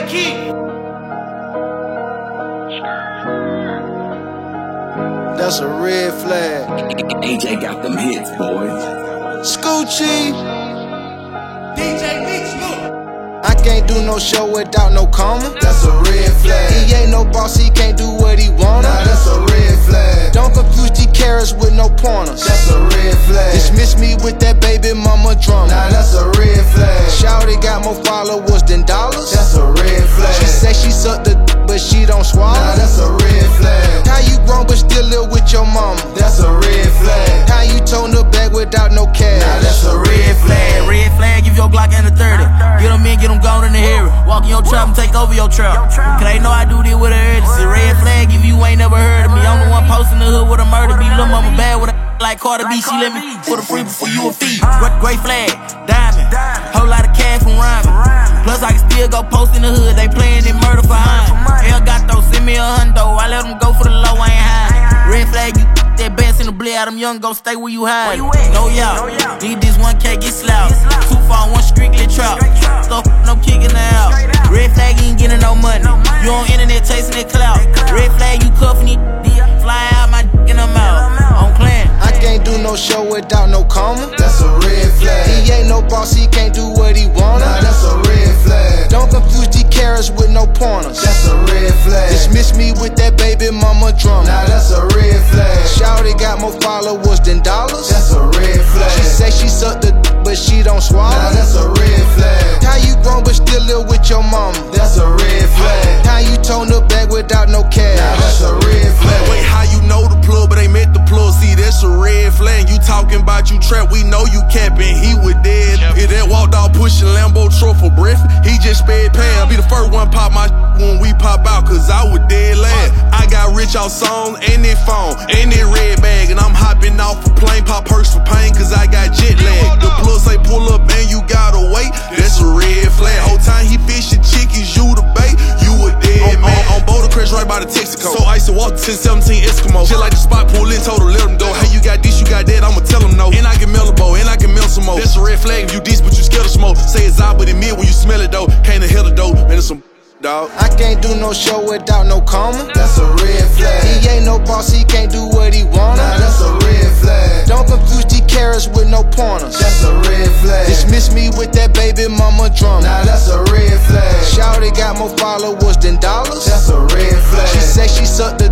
That's a red flag. AJ got them hits, boy. Scoochie. DJ Mix, look. I can't do no show without no comma. That's a red flag. He ain't no boss, he can't do what he wanna. Nah, that's a red flag. Don't confuse the carrots with no pointers. That's a red flag. Dismiss me with that baby mama drama. Nah, that's a red flag. Shawty got more followers than dollars. That's a red flag. She say she sucked the but she don't swallow. Nah, that's a red flag. How you grown but still live with your mama? That's a red flag. How you tone the bag without no cash? Nah, that's a red flag. Red flag, give your Glock and a 30. Get them in, get them gone in the area. Walk in your trap and take over your trap. Cause they know I do this with an urgency. Red flag if you ain't never heard of me. I'm the one posting the hood with a murder beat. Lil' mama bad with a like Carter B. She let me put a free before you a fee. Great flag, diamond. Whole lot of cash from rhyming. Plus I can still go post in the hood. They playing in murder for high. El Gato, send me a hundo. I let them go for the low, I ain't high. Red flag, you that bass in the blade. Them young go stay where you hide. No y'all, need this 1K, get slouched. 2 for 1 strictly trap. Stuff, no kicking the out. Red flag, you ain't getting no money. You on internet chasing that clout. Red flag, you cuffing it. Fly out my in them out. On clan. I can't do no show without no comma. That's a red flag. He ain't no boss, he can't do what he wanna. Nah, that's a red flag. Don't confuse the carrots with no pointers. That's a red flag. Dismiss me with that baby mama drama. Nah, that's a red flag. Shawty got more followers than dollars. That's a red flag. She say she sucked the but she don't swallow. Nah, that's a red flag. How you grown but still live with your mama? That's a red flag. How you tone the bag without no cash? Nah, that's a red flag. Wait, how you know the plug, but ain't met the plug? See, that's a red flag. You talking about you trap, we know you capping. He was dead. If that walked out pushing Lambo truck for breath, he just sped past. Be the first one pop my when we pop out, cause I was dead last. I got rich off songs and that phone and that red bag, and I'm hopping off a plane, pop perks for pain, cause I got jet lag. The plug say pull up and you gotta wait, that's a red flag. Whole time he fishing chickens, you the bait, you a dead man. On Boulder Crest right by the Texaco. So I used to walk to 1017 Eskimo. Shit like the spot, pull in, told her let him go. Hey, you got this, you got that, I'ma tell him no. And I can mail a bow, and I can mail some more. That's a red flag if you diss, but you scared of smoke. Say it's out, but it mid when you smell it though. Can't inhale the dough, man, it's some dog. I can't do no show without no comma. That's a red flag. He ain't no boss, he can't do what he wanna. Nah, that's a red flag. Don't confuse the carrots with no pointers. That's a red flag. Dismiss me with that baby mama drama. Nah, that's a red flag. Shawty got more followers than dollars. That's a red flag. She say she sucked the